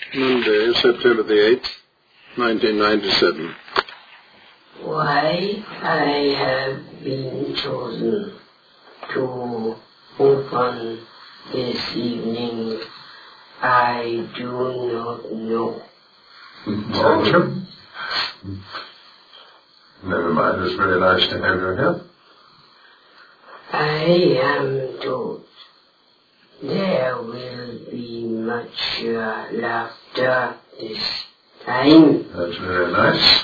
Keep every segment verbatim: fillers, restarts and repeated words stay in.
Monday, September the eighth, nineteen ninety-seven. Why I have been chosen to open this evening, I do not know. Oh, never mind, it's very nice to have you here. I am told there will be much uh, laughter this time. That's very nice.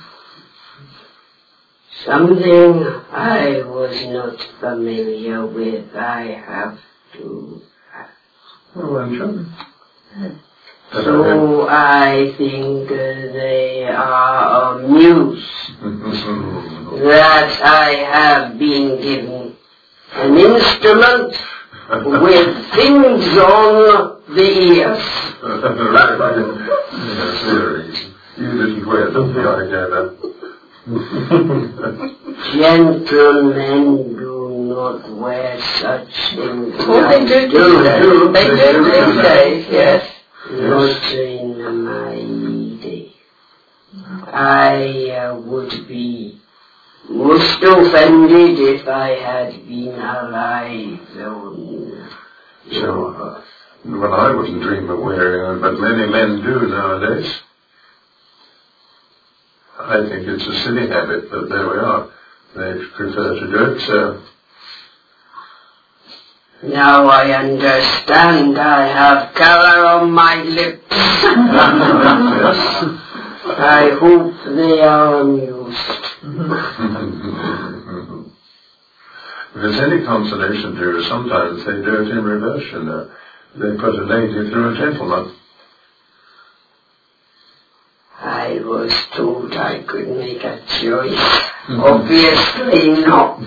Something I was not familiar with, I have to ask. Oh, I'm sure. So I think uh, they are amused that I have been given an instrument with things on the ears. Yes, very easy. You didn't wear them, I gather. Gentlemen do not wear such things. Oh, they do these days. They do these days, yes. Not in my day. I uh, would be most offended if I had been alive on So, well, I wouldn't dream of wearing them, but many men do nowadays. I think it's a silly habit, but there we are. They prefer to do it, so... Now I understand. I have color on my lips. I hope they are amused. If it's any consolation to you, sometimes they do it in reverse, you know. They put a lady through a gentleman. I was told I could make a choice. Obviously not.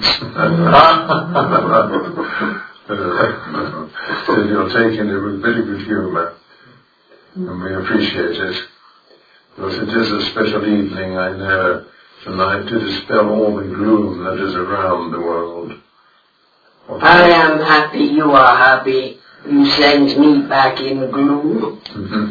Then you're taking it with very good humour, and we appreciate it. Because it is a special evening, I know, tonight, to dispel all the gloom that is around the world. What I am happy you are happy. You send me back in gloom.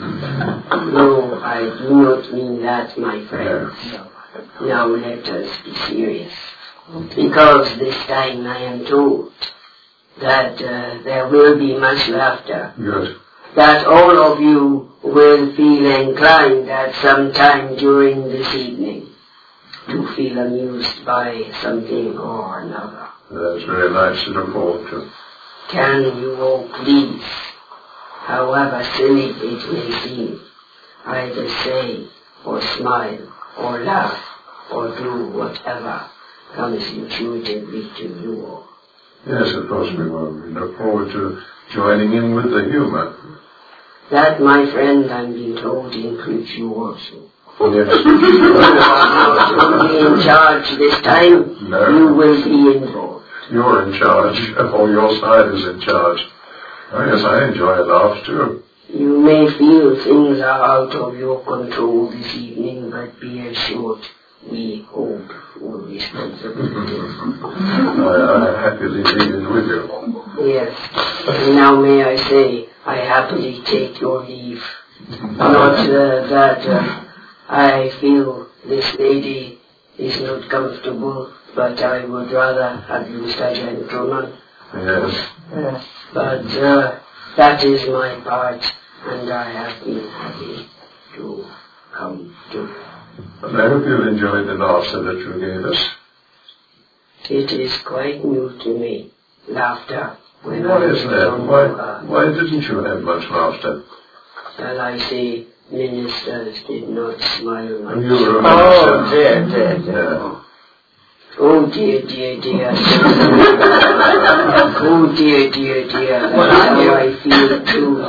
No, I do not mean that, my friends. Now let us be serious. Because this time I am told that uh, there will be much laughter. Good. That all of you will feel inclined at some time during this evening to feel amused by something or another. That's very nice to look forward to. Can you all please, however silly it may seem, either say or smile or laugh or do whatever comes intuitively to you all? Yes, of course we will. We look forward to joining in with the humour. That, my friend, I'm being told, includes you also. Yes. You are not only in charge this time, No. you will be involved. You're in charge, or your side is in charge. Oh yes, I enjoy a laugh too. You may feel things are out of your control this evening, but be assured we hold full responsibility. I, I happily leave it with you. Yes. And now may I say, I happily take your leave. Not uh, that uh, I feel this lady is not comfortable, but I would rather have used a gentleman. Yes. Yes. But uh, that is my part, and I have been happy to come to. And I hope you've enjoyed the laughter that you gave us. It is quite new to me, laughter. When Why I is was that? on Why, uh, why didn't you have much laughter? Shall I say, ministers did not smile much. You were a Oh, minister. dear, dear, dear. Yeah. Oh dear, dear, dear. Oh dear, dear, dear. That's Well, how I I feel too.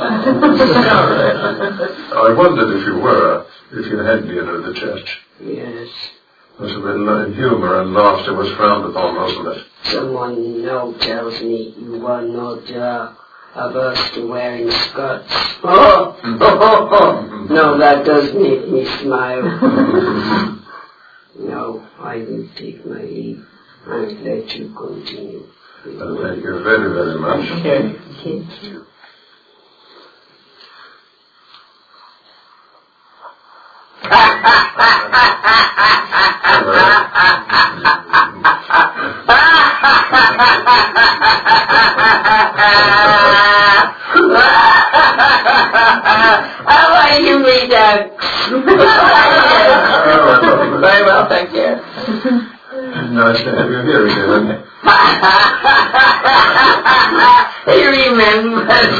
I wondered if you were, if you had been at the church. Yes. It was a bit of humour and laughter was frowned upon, wasn't it? Someone now tells me you are not uh, averse to wearing skirts. Oh, oh, oh, oh. No, that does make me smile. Now I will take my leave and let you continue. Well, thank you very, very much. Okay. How are you, me ducks? Very well, thank you. Nice to have you here again. He remembers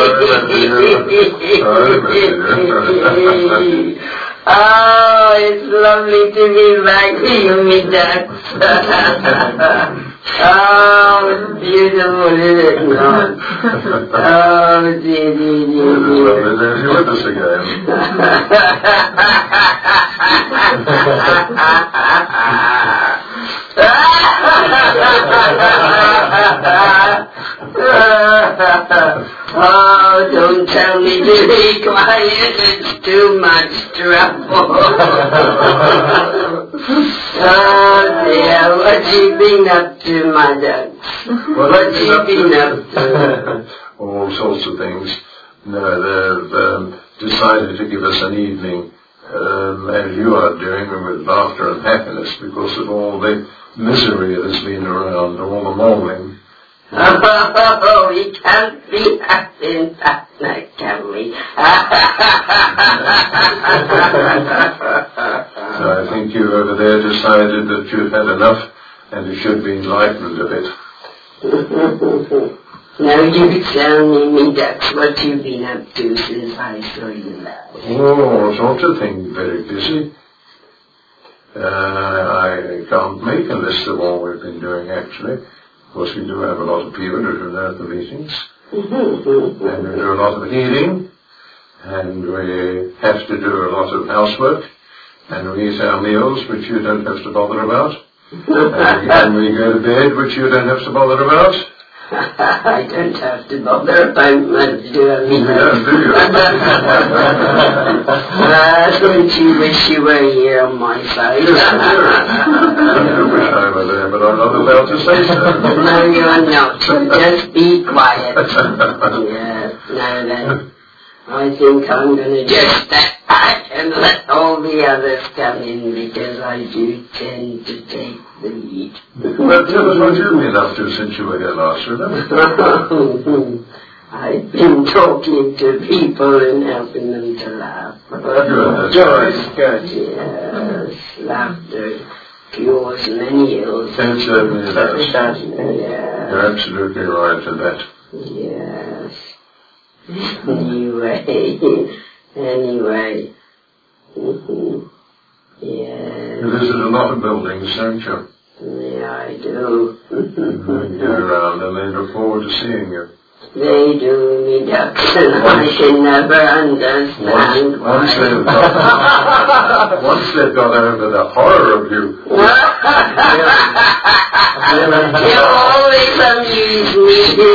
me. Oh, it's lovely to be back with you, me ducks. Oh, it's beautiful, isn't it? No. Oh, dear, dear, dear, It's dear. lovely to have you with us again. Oh, don't tell me to be quiet, it's too much trouble. Oh dear, what you been up to, my ducks? What you been up to? All sorts of things. No, they've um, decided to give us an evening, um, as you are doing, with laughter and happiness because of all the misery that's been around, all the mourning. Oh, we can't be happy in that night, can we? So I think you over there decided that you've had enough and you should be enlightened a bit. Now you tell me, me ducks, what you've been up to since I saw you last. Oh, all sorts of things, very busy. Uh, I can't make a list of all we've been doing actually. Of course we do have a lot of people who are at the meetings. And we do a lot of healing. And we have to do a lot of housework. And we eat our meals, which you don't have to bother about. And, and we go to bed, which you don't have to bother about. I don't have to bother about much, do I? You don't, do you? uh, don't you wish you were here on my side? Yes, I do. I do wish I were there, but I'm not allowed to say so. No, you're not. Just be quiet. Yes, now then. I think I'm going to just step back and let all the others come in because I do tend to take the lead. Well, tell us what you've been up to since you were here last, remember? I've been talking to people and helping them to laugh. Good, Good, good. Yes, laughter cures many ills. It certainly Certainly does. does. Yes. You're absolutely right in that. Yes. Anyway, anyway. Mm-hmm. Yes. You visit a lot of buildings, don't you? Yeah, I do. And go around and they look forward to seeing you. They do, me ducks, and I can never understand Once, once, why. they've got, once they've got over the horror of you, You always amuse me,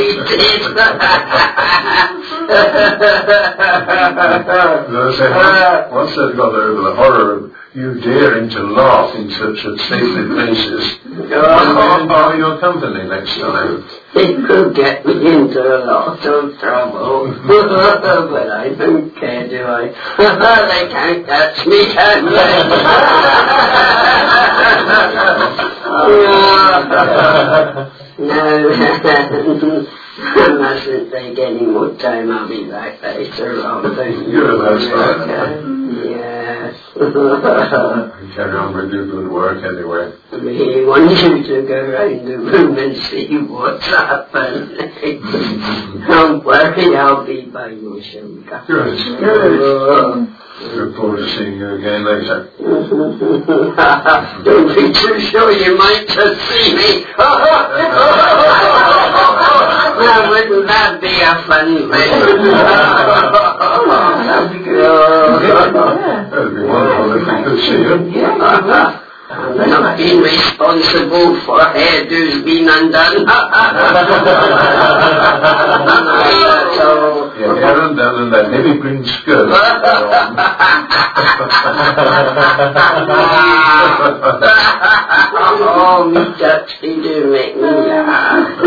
they'll say, once, once they've got over the horror of you daring to laugh in such a sacred places, they'll enjoy your company next time. It could get me into a lot of trouble, but I don't care, do I? They can't catch me, can they? No, I mustn't take any more time. I'll be back later on. Yeah, that's fine. Yes. Carry on with your good work anyway. We want you to go round the room and see what's happened. Don't worry, I'll be by your shoulder. Good. Good. Look forward to seeing you again later. Don't be too sure, you might just see me. Now, wouldn't that be a fun thing? That'd be good. That'd be wonderful if we could see you. I'm not being responsible for hairdos being undone. So, Your hair undone and that heavy green skirt. Oh, me ducks, they do make me laugh. Oh,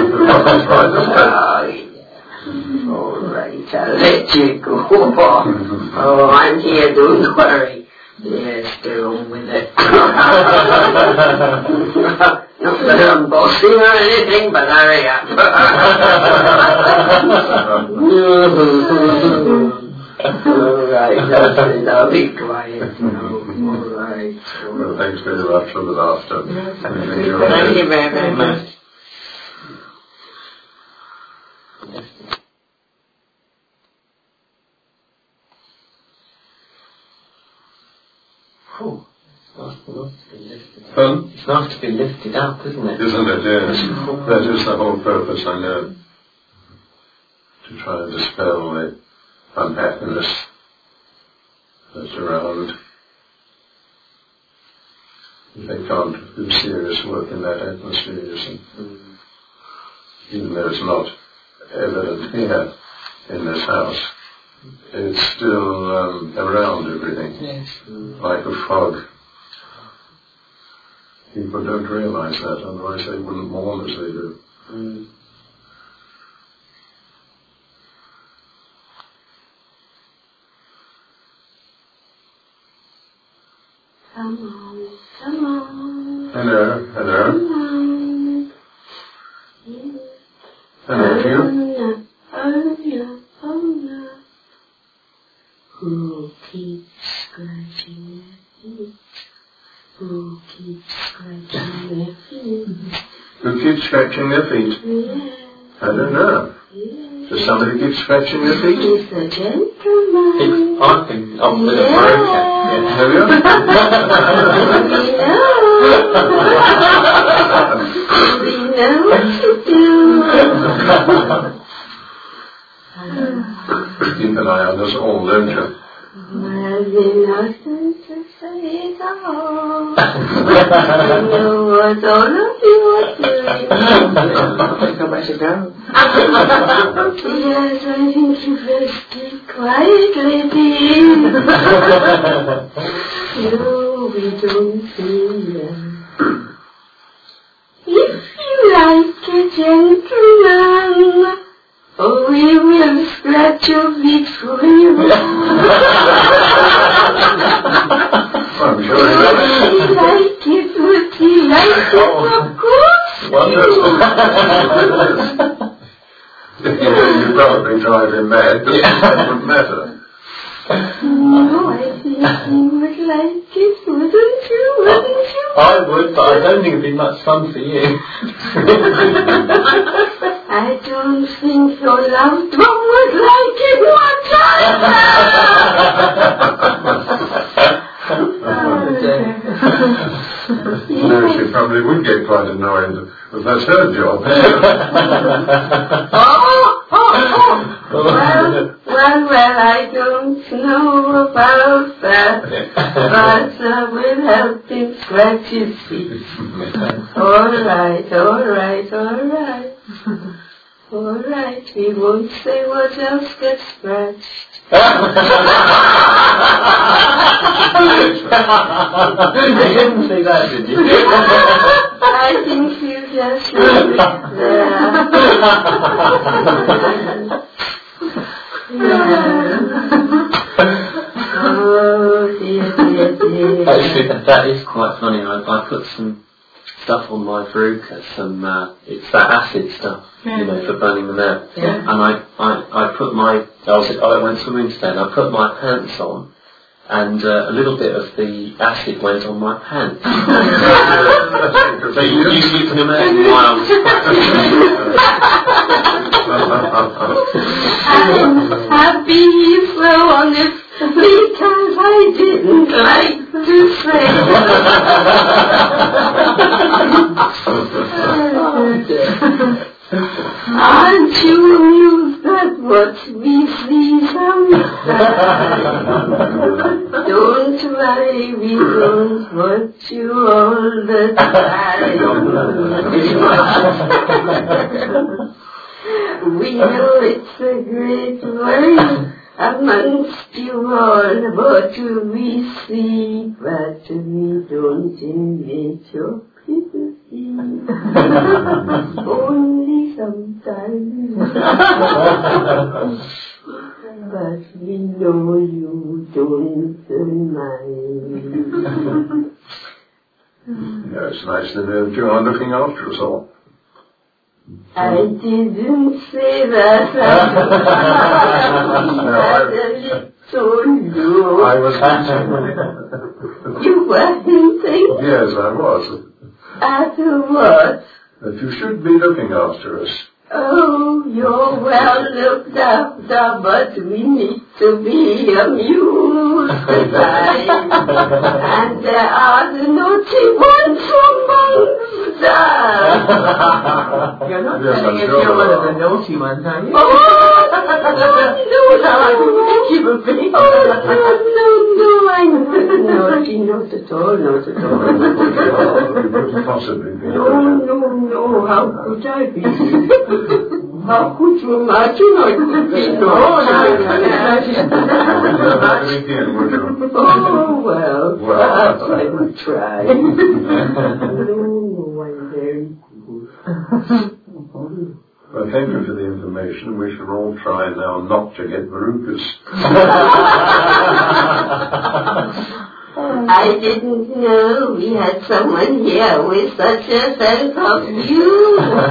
yeah. All right, I'll let you go. Oh, I'm here, don't worry. Yes, just get on with it. Not that I'm bossy or anything, but hurry up. All right, that's it. I'll be quiet now. All right. Well, thanks very much for the laughter. Thank you very, very much. Oh, it's nice to be lifted up. Um, It's nice to be lifted up, isn't it? Isn't it? Yes. That is the whole purpose, I know. To try and dispel the unhappiness that's around. They can't do serious work in that atmosphere, you see. Mm. Even though it's not evident here in this house, it's still um, around everything, Yes. Mm. like a fog. People don't realize that, otherwise they wouldn't mourn as they do. Mm. Come on, come on. Hello, hello. Come on. Hello, you. Oh, no, oh, no. Who keeps scratching their feet? Who keeps scratching their feet? Who keeps scratching their feet? Yeah. I don't know. Yeah. Does somebody keep scratching their feet? He's a gentleman. It's, I think I'm with a Yeah. broker. Have you? We know what to do. Keep an eye on us all, don't you? Well, there's nothing to say at all. I know what all of you are doing. I think I better go. Yes, I think you best keep quiet, lady. No, we don't see them. If you like a gentleman, oh, we will scratch your feet for you. I'm sure he Would does. he like it? Would he like it? Of course. Wonderful. You probably drive him mad, but that wouldn't matter. No, I think he would like it, wouldn't you? Wouldn't you? I would, but I don't think it'd be much fun for you. I don't think your loved one would like it No, she probably would get quite annoyed if that's her job. oh, oh, oh. Well, well, well, I don't know about that, but I will help him scratch his feet. All right, all right, all right. All right, we won't say what else gets scratched. You didn't see that, did you? I think you just leave it there. Oh, dear, dear, dear. Actually, that is quite funny. I, I put some stuff on my Veruca, some, uh, it's that acid stuff, you know, for burning them out. Yeah. And I, I, I put my, I was, I went swimming today and I put my pants on, and uh, a little bit of the acid went on my pants. So you, you, you can imagine why I I'm happy you flew on it because I didn't like to say Aren't you amused at what we see sometimes? Don't worry, we don't watch you all the time. We know it's a great worry amongst you all what we see, but we don't invade your privacy. Only sometimes. But we know you don't mind. Yeah, it's nice to know that you are looking after us all. I didn't say that. No, I, so I was you were hinting Yes, I was. at what? That you should be looking after us. Oh, you're well looked after, but we need to be amused tonight. And there are the naughty ones amongst us. You're not Yes, telling I'm us sure you're one there of the are. naughty ones, are you? Oh, no, no, I didn't think you would be. Oh, no, no, no, I'm not naughty, not at all, not at all. Oh, you couldn't possibly be. No, no, no, how could I be? How could you imagine I could be Oh, naughty? Never again, would you? Oh, well, Well, perhaps I will try. No, no, I'm very good. Well, thank you for the information. We shall all try now not to get verrucas. I didn't know we had someone here with such a sense of humor.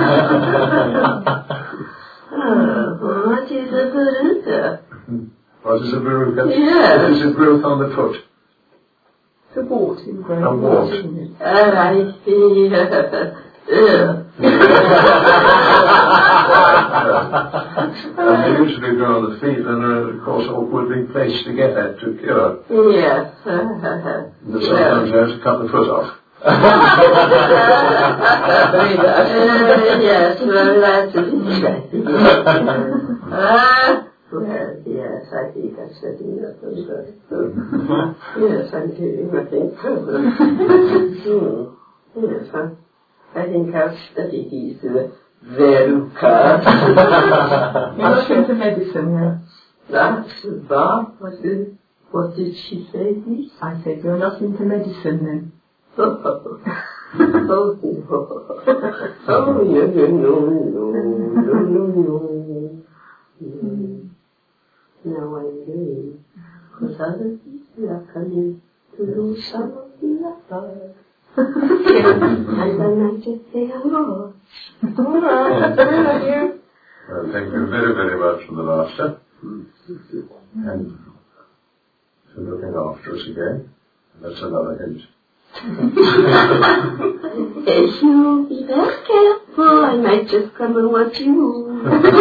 Oh, what is a verruca? What is a verruca? Yes. It is a growth on the foot. The wart in growing. A wart. Uh, I see. Uh, And they usually grow on the feet and are, of course, awkwardly placed to get at to cure. yes. And sometimes you have to cut the foot off. Uh, yes, well, that's interesting. Ah, well, yes, I think I'm setting up a little. Yes, I'm doing, I think. hmm. Yes, I, I think I'll study these uh, verrucas. You're not into medicine, yeah? That's Bob. What did, what did she say, please? I said you're not into medicine then. Oh, oh, no. Oh, no, no, no, no, no, no, no. Now I'm doing, because other people are coming to do some of the others. And then I just say hello. All right. Well, thank you very, very much for the laughter. And for looking after us again. That's another hint. If you be very careful, I might just come and watch you.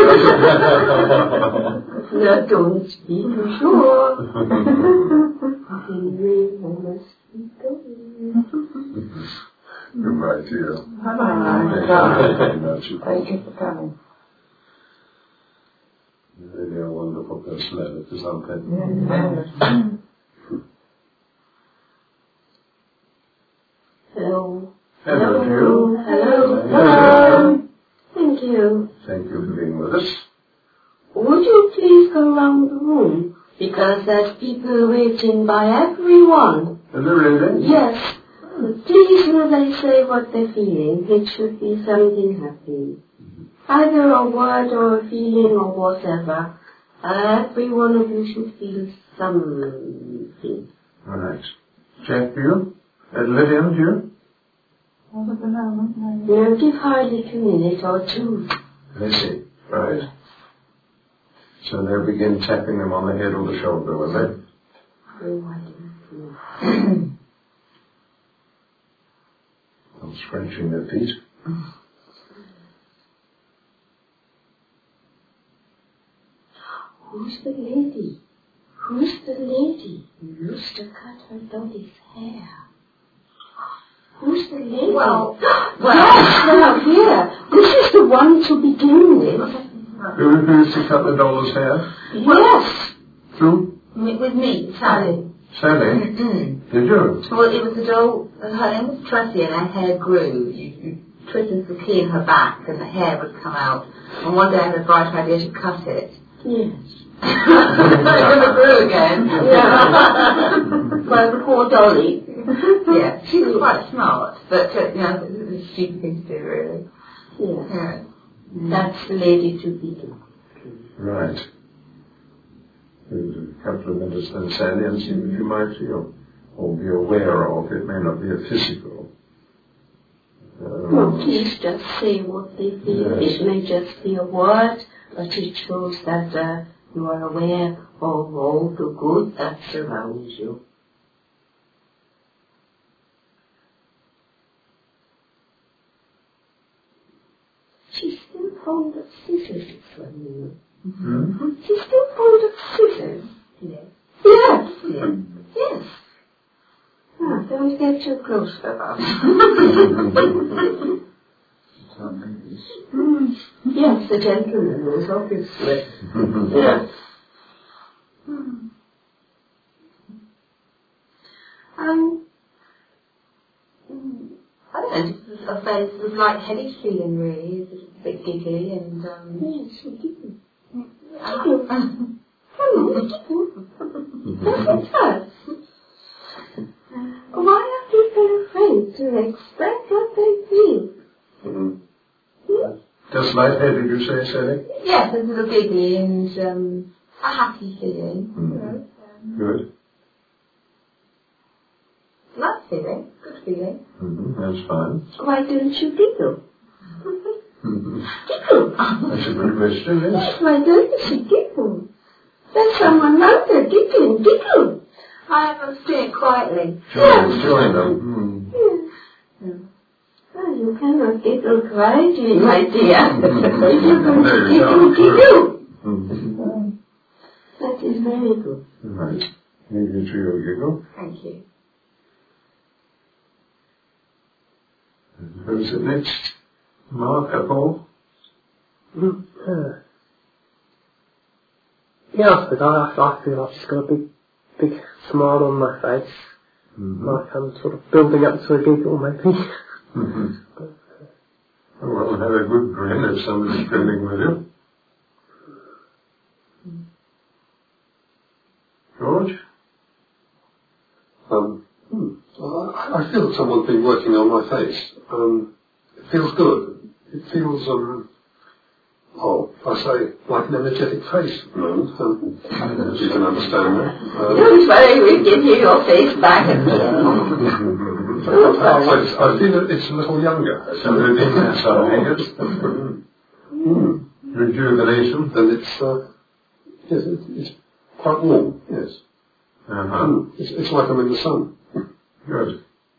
Now don't be too sure. Anyway, I must be going. Goodbye to you. Bye-bye. Thank you very much. Thank you for coming. You're really a wonderful personality, something. Yes. Hello. Hello to you. Hello. Hello. Thank you. Thank you for being with us. Would you please go round the room? Because there's people waiting by everyone. Is it really? Yes. Please will they say what they're feeling. It should be something happy. Either a word or a feeling or whatever. Every one of you should feel something. All right. Jack, you? And Lillian, you? Well, at the moment, no. We'll give Harley a minute or two. I see. Right. So they'll begin tapping them on the head or the shoulder, will they? Oh, I don't know. I'm scratching their feet. Who's the lady? Who's the lady who used to cut her dolly's hair? Who's the lady? Well, well, yes, now here. This is the one to begin with. Who, who used to cut the doll's hair? Yes. Who? With me, Sally. Sally? Mm-mm. Did you? Well, it was a doll, her name was Tressie, and her hair grew. You, you twisted the key in her back and the hair would come out. And one day I had a bright idea to cut it. Yes. It never grew again. Yeah. Well, poor Dolly. Yeah, she was quite smart, but, uh, you know, it was a stupid thing to do, really. Yes. Yeah. That's the lady to begin. Right. There's a couple of minutes then Sally and see what you might feel or be aware of. It may not be a physical. Um, No, please just say what they feel. Yes. It may just be a word, but it shows that uh, you are aware of all the good that surrounds you. She's still fond of scissors, this one, you know. hmm? She's still fond of scissors. Yes. Yes. Yes. Yes. Ah, don't get too close to her. Mm. Yes, the gentleman is obviously. Yes. Mm. Um, mm, I don't know, just a very sort of light-headed feeling really, it's a bit giggly and um... Yes, you do. yeah. Hello, doesn't hurt. Why are people afraid to express what they feel? Mhm. Hmm? Just light-headed, you say, Sally? Yes, a little giggly and um, a happy feeling. Mhm. You know, um, Good. nice feeling, good feeling. Mm-hmm. That's fine. Why don't you giggle? Mm-hmm. Giggle. That's a good question, yes. Yes, why don't you giggle? There's someone out there giggling, giggle. I was doing it quietly. Join, join them. Yes. Yeah. Oh, you cannot giggle quietly, my dear. If you're Mm. going There to you giggle, go. giggle. Mm-hmm. That is very good. Right. Maybe you trio giggle. Thank you. Who's it next? Mark, or Paul? Mm, uh, yeah, I suppose I, I feel I've just got a big, big smile on my face. Mm-hmm. Like I'm sort of building up to a giggle, maybe. Mm-hmm. Well, have a good grin if somebody's grinning with you. George? Um, hmm. I, I feel that someone's been working on my face. Um, it feels good. It feels, um, oh, I say, like an energetic face at the moment. Um, if you can understand that. Um, Don't worry, we'll give you your face back at the I, I, I feel that it's a little younger. So the thing something mm. Rejuvenation. And it's, uh, yes, it, it's quite warm, yes. Uh-huh. Mm, it's, it's like I'm in the sun. Good.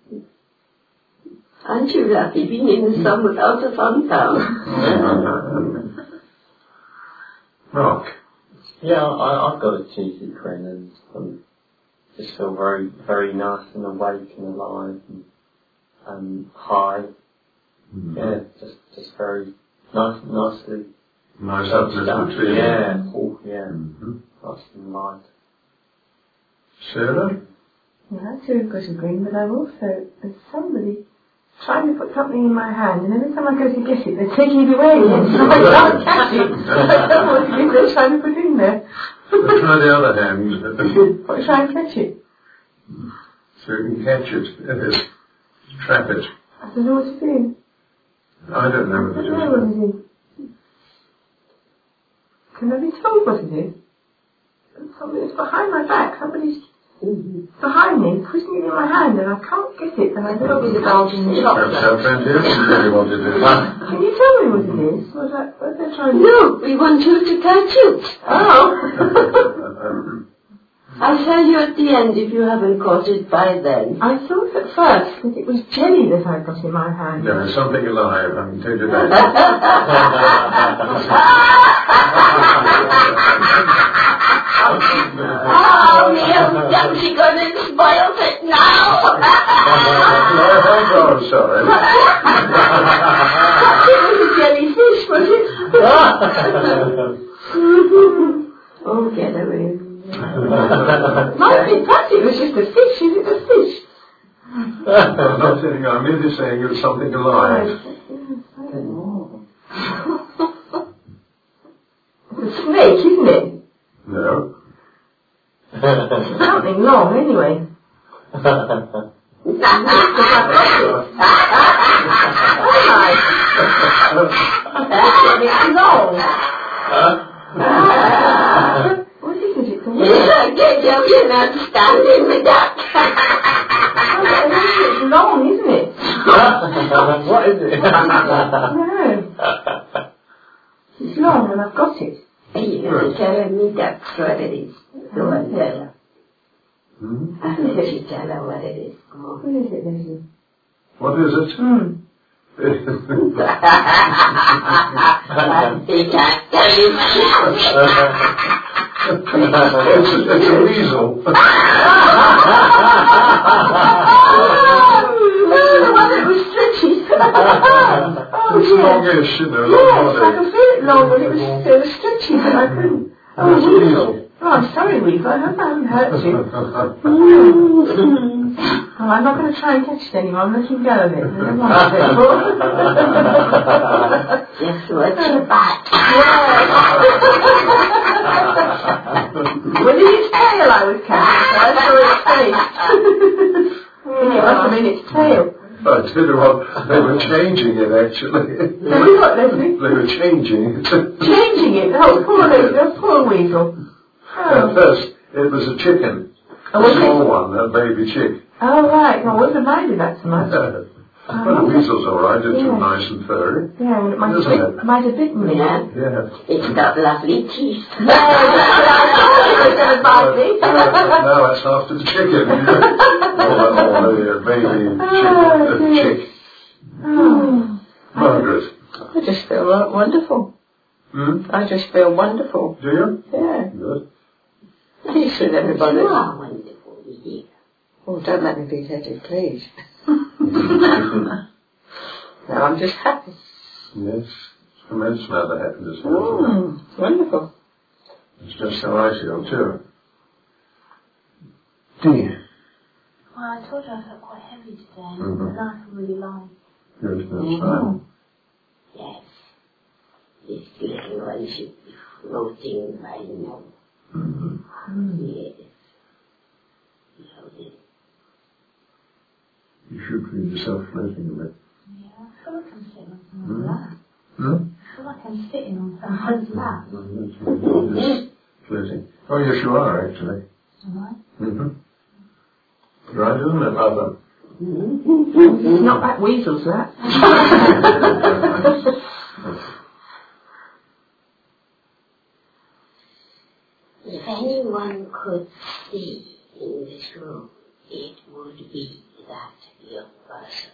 Aren't you happy being in the sun without a fun town? Mark? Yeah, I, I've got a cheesy grin and um, just feel very, very nice and awake and alive and um, high. Mm-hmm. Yeah, just, just very nice, nicely. Nice uplifting feeling. Yeah, oh, yeah, Mm-hmm. nice and light. Sarah? Yeah, I too have got a grin, but I've also, there's somebody trying to put something in my hand, and every time I go to get it, they're taking it away again, so I can't catch it. I don't know what it is they're trying to put in there. But try the other hand. But try and catch it. So you can catch it. Yes. Trap it. I don't know what to do. I don't know I what don't to know do. what it is. Can I be told what it is? Somebody's behind my back. Somebody's behind me, pushing it in my hand, and I can't get it. And I don't Probably know the Belgian Perhaps our chocolate. friend here doesn't really want to do that. Can you tell me what it is? What's that? What's that trying to do? No, we want you to catch it. Oh! I'll tell you at the end if you haven't caught it by then. I thought at first that it was jelly that I got in my hand. No, it's something alive, I can tell you that. Oh, Neil, Dumpty got it, spoiled it now. Oh, I'm sorry. It was a jellyfish, was it? Oh, get away. Might be touchy, it was just a fish, is it a fish? I'm not saying, I'm merely saying it's something alive. It's a snake, isn't it? No. It's something long, anyway. It's long. What is it? It's a I can't tell you not standing with that. It's long, isn't it? What is it? No. It's long and I've got it. You have to tell me that's what it is. Go and tell her. Hmm? I have to tell her what it is. Come on. What is it, Leslie? What is it? Hmm. He can't tell you it's, it's a weasel. Oh, the one that was stretchy. Oh, It's yeah. longish, you know. Yes, I could feel it long, but it was, it was stretchy, but I couldn't. Oh, It's a Weasel. weasel. Oh, I'm sorry, Weasel. I hope I haven't hurt you. Mm. Oh, I'm not going to try and catch it anymore. I'm letting go of it. I don't want it anymore. just watch your back. Well, in its tail I was catching, so I saw its face. It must have been its tail. I tell you what, they were changing it actually. So you what, Leslie? They were changing it. Changing it. Oh, poor Leslie. Oh, poor Weasel. At Oh. first, it was a chicken. Oh, A was it? small one, a baby chick. Oh, right. I wasn't minded that so much. Well, the weasel's alright, it's Yeah. nice and furry. Yeah, well, it might have, Isn't bit, it? might have bitten me. Yeah. Yeah. It's got lovely teeth. Yeah, that's what I thought it was going to bite me. Now it's after the chicken. or, or the uh, baby Oh, chick, dear. uh, chick. Oh. Margaret. I just feel uh, wonderful. Hmm? I just feel wonderful. Do you? Yeah. Good. Peace with everybody. You are wonderful, dear. Oh, don't let me be headed, please. No, I'm just happy. Yes. It's immense amount of happiness. isn't it? Mm, wonderful. It's just how I feel too. Dear. Well, I told you I felt quite heavy today. Mhm. The knife really light. Good, that's Mhm. fine. Yes. This little one should be floating by now. Mm-hmm. Yes. Floating. You should feel yourself floating a bit. Yeah, I feel like I'm sitting on Hmm? someone's lap. Hmm? I feel like I'm sitting on someone's lap. Mm-hmm. You're just floating. Oh, yes, you are actually. Am I? Mm-hmm. Right, isn't it, Mother? It's not that weasel's lap. If anyone could see in this room, it would be that young person.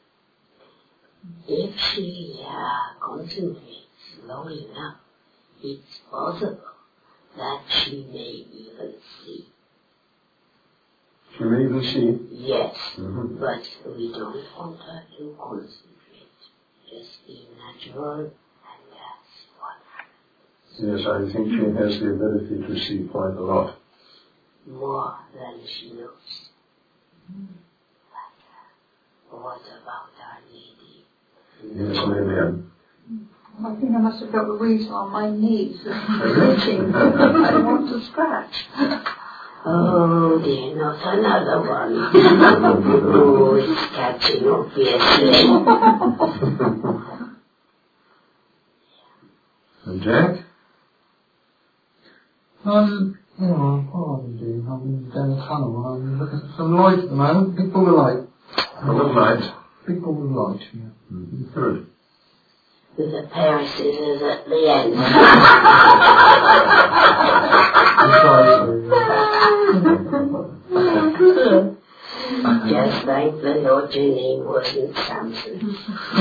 If she uh, concentrates long enough, it's possible that she may even see. She may even see. Yes, Mm-hmm. but we don't want her to concentrate. Just be natural, and that's what happens. Yes, I think she has the ability to see quite a lot. More than she knows. But uh, what about our lady? Yes, Lillian. I think I must have got the weasel on my knees reaching. I want to scratch. Oh dear, not another one. Oh, it's catching, obviously. And Jack? Um, you know, what am I doing? I'm down the tunnel. I'm looking for some light at the moment. Big ball of light. Full of light. Big ball of light, yeah. Mm-hmm. Good. With a pair of scissors at the end. Just like the Lord, your name wasn't Samson.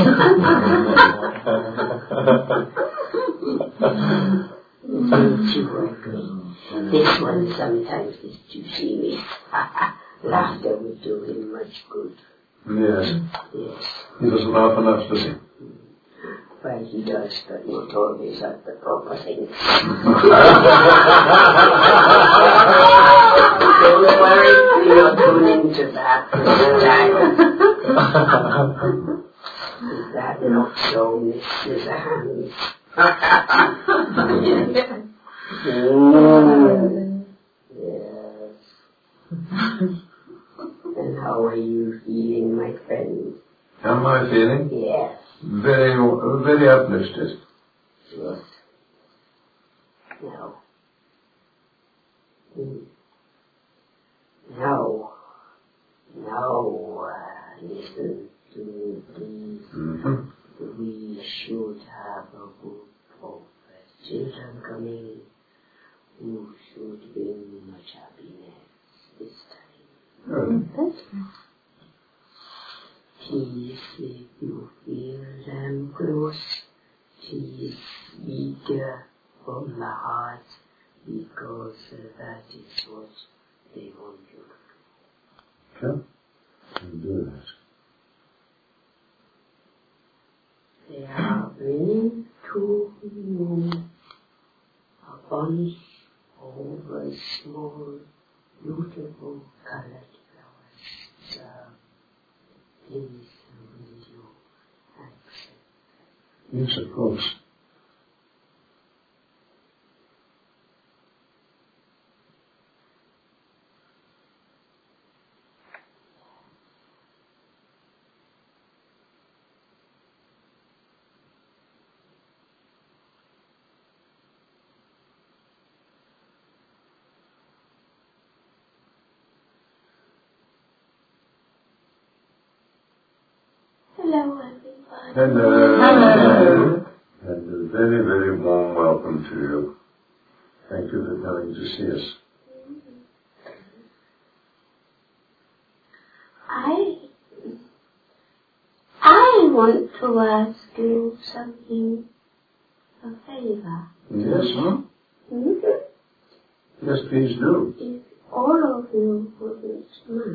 Don't you worry. This one sometimes is too serious. Laughter would do him much good. Yes. Yes. He doesn't laugh enough, does he? Well, he does, but not always at the proper things. Don't worry, we are tuned into that this time. Is that not so, Missus Hands? mm. Yes. And how are you feeling, my friend? How am I feeling? Yes. Very, very uplifted. Yes. Now, Mm. Now, now, uh, listen to these. Mm-hmm. We should have a group of children coming who should bring much happiness this time. Good. Please, if you feel them close, please eager from the heart, because uh, that is what they want you to do. Okay. We'll do that. They are bringing to you a bunch of uh, small, beautiful colored flowers. So, please, will you accept? Yes, of course. Hello, everyone. Hello. Hello. And a very, very warm welcome to you. Thank you for coming to see us. I, I want to ask you something, a favor. Yes, huh? Mm-hmm. Yes, please do. If all of you wouldn't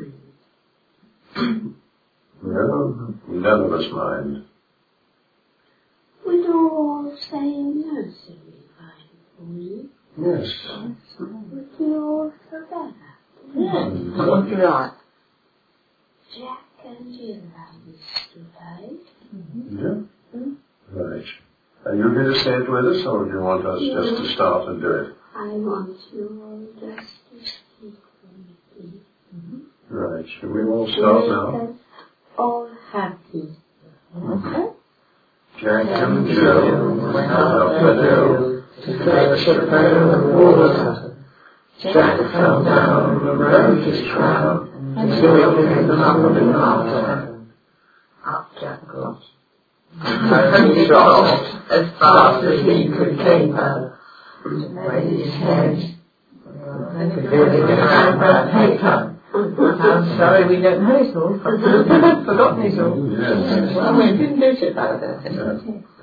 mind, No, none of us mind. would you all say nursery rhyme for me? Yes. Would you all together? Yes. What do you like? Jack and Jill used to play. Yeah? Mm. Right. Are you going to say it with us, or do you want us just to start and do it? I want you all just to speak for me, please. Right. Shall we all start Make now? us all happy. Okay. Jack and Jill went up the hill to fetch a pail of water. Jack fell down and broke his crown, until he came tumbling after. Up Jack got. And he got as fast as he could caper. Raised his head. Building around that paper. I'm sorry we don't know it all. Forgotten it all. Yes. Well, we didn't do it about that. Yeah.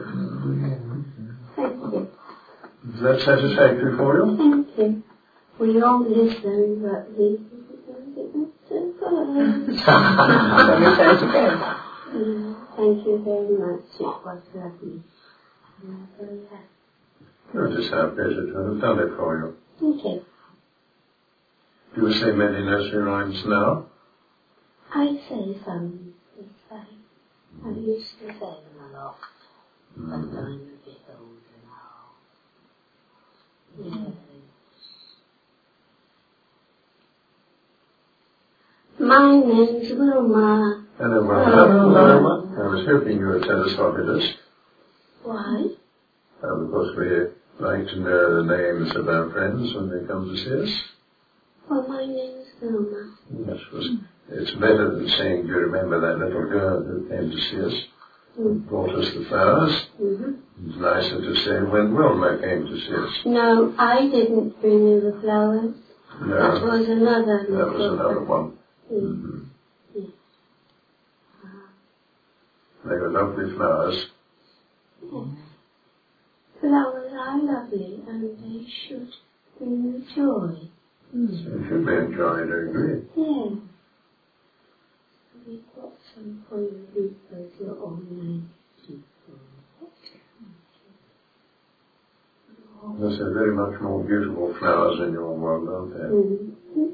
Thank you. Is that satisfactory for you? Thank you. We all listened, but we didn't so good. Let me say it again. Yeah, thank you very much. It was lovely. I'm very happy. It is our pleasure to have done it for you. Thank you. Do you say many nursery rhymes now? I say some this time. I used to say them a lot, but I'm a bit older now. Yes. My name's Wilma. Hello, Wilma. I was hoping you would tell us what it is. Why? Uh, because we like to know the names of our friends when they come to see us. Well, my name's Wilma. Yes, it was, it's better than saying, do you remember that little girl who came to see us and brought us the flowers? Mm-hmm. It's nicer to say when Wilma came to see us. No, I didn't bring you the flowers. No, That was another that little was another one. Mm. Mm-hmm. Yes. They were lovely flowers. Yes. Flowers are lovely and they should bring you joy. They should be enjoyed, I agree. Yes. We got some for you because you're all nice people. There's very much more beautiful flowers in your world, aren't there? Mm-hmm.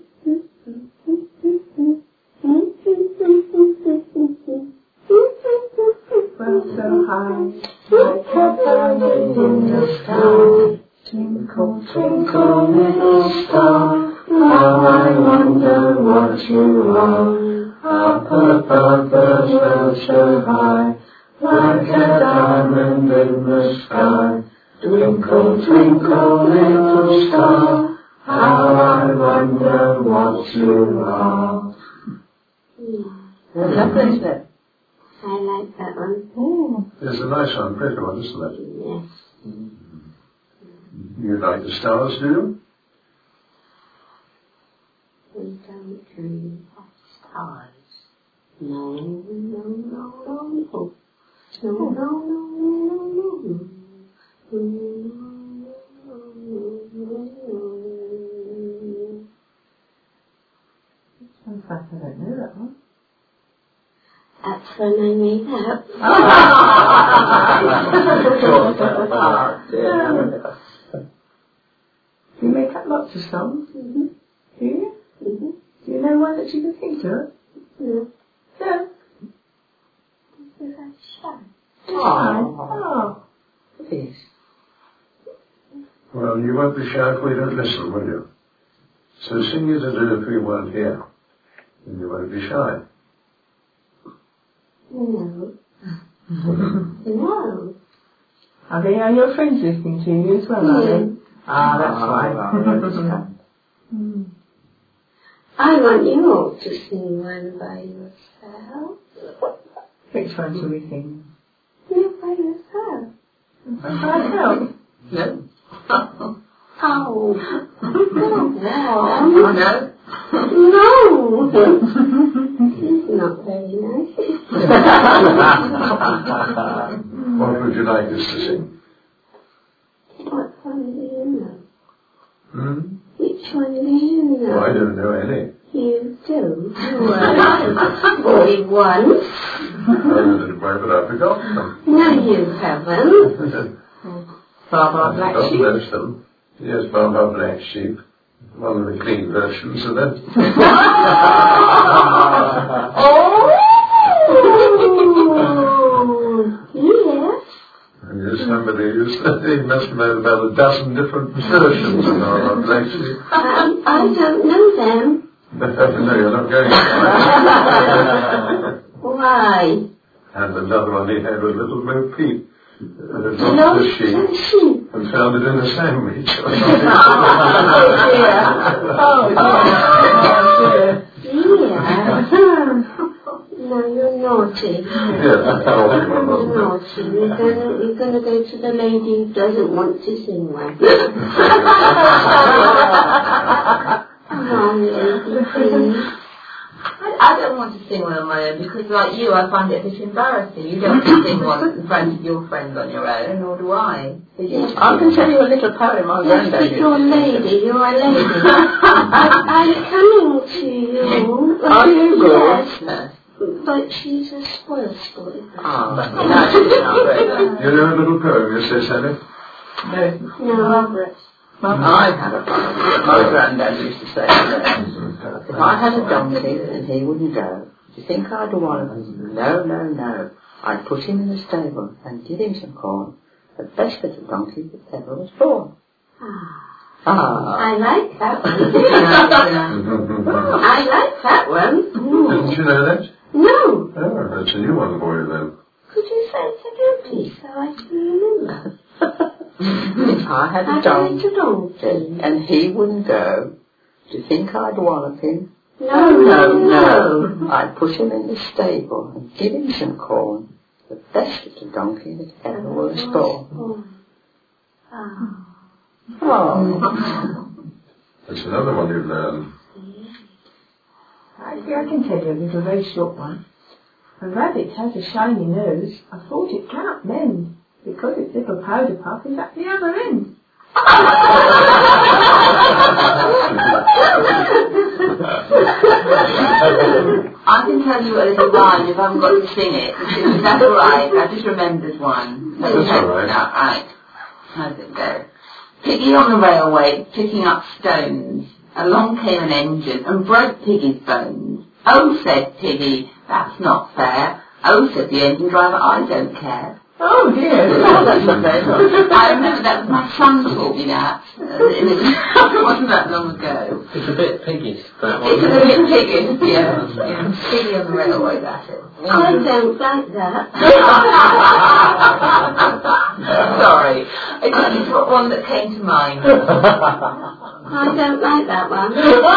Well, so high, like a diamond in the sky. Twinkle, twinkle, little star, how I wonder what you are. Up above the world so high, like a diamond in the sky. Twinkle, twinkle, little star, How I wonder what you are. That's lovely, isn't it? I like that one. Oh. It's a nice one, pretty one, isn't it? Yes. You like the stars, do you? We don't dream of stars. No, no, no, no, no. No, no, no, no, no, no. Sounds like I don't know that one. That's when I made up. You make up lots of songs, Mm-hmm. do you? Mm-hmm. Do you know one that you can think of? No. No. Because I'm shy. Oh. Yes. Well, you won't be shy if we don't listen, will you? So sing it as if we weren't here, and you won't be shy. No. No. Are they, are your friends listening to you as well, are they? Ah, that's why. Mm. I want you all to sing one by yourself. Which one shall we sing? You by yourself. By myself? No. Oh. Oh, No. no. No. It's not very nice. What would you like us to sing? What one do you know? Hmm? Which one do you know? Oh, I don't know any. You do? Well, only once. I didn't quite, but I've forgotten them. No, you haven't. Barbara Black I've Sheep? forgotten them. Yes, Barbara Black Sheep. One of the clean versions of it. Oh! Yes. And there's somebody who's, he must have made about a dozen different versions of Barbara Black Sheep. I, I don't know them. No, you're not going to. Why? And another one he had with little Bo Peep. And it No, lost the sheep sheep. and found it in a sandwich. Oh dear. Oh dear. Yeah. No, you're naughty. Yeah, that's how old You're one was. naughty. You're gonna, you're gonna go to the lady who doesn't want to sing one. Come on, lady, please. I, I don't want to sing one on my own because, like you, I find it a bit embarrassing. You don't want to sing one in front of your friends on your own, nor do I. So you, I can tell you a little poem my Yes, granddad but you're a lady, you're a lady. I, I'm coming to you. Are you good? Yes, but she's a spoiled sport. Oh, no, she's not very good. You know a little poem, you say, Sally? No. No, Margaret. I had a poem. My granddad used to say that if I had a donkey and he wouldn't go, do you think I'd want him? No, no, no. I'd put him in the stable and give him some corn. The best little donkey that ever was born. Ah. I like that one. I like that one. Didn't you know that? No. Oh, that's a new one for you then. Could you say it again, please, so I can remember? If I had a I donkey like a donkey. and he wouldn't go, do you think I'd wallop him? No, no, no. I'd put him in the stable and give him some corn. The best little donkey that ever was born. Oh. Oh. That's another one you've learned. I think I can tell you a little very short one. A rabbit has a shiny nose. I thought it cannot mend, because its little powder puff is at the other end. I can tell you a little rhyme if I haven't got to sing it. Is that all right? I just remembered one. That's all right. No, right. How's it go? Piggy on the railway, picking up stones. Along came an engine and broke Piggy's bones. Oh, said Piggy, that's not fair. Oh, said the engine driver, I don't care. Oh dear. Oh, that's not fair. I remember that was my son taught me that. Uh, it wasn't that long ago. It's a bit piggish, that one. It's a bit piggish, yeah. yeah. Piggy on the railway, that's it. I don't like that. Sorry. It's just one that came to mind. I don't like that one.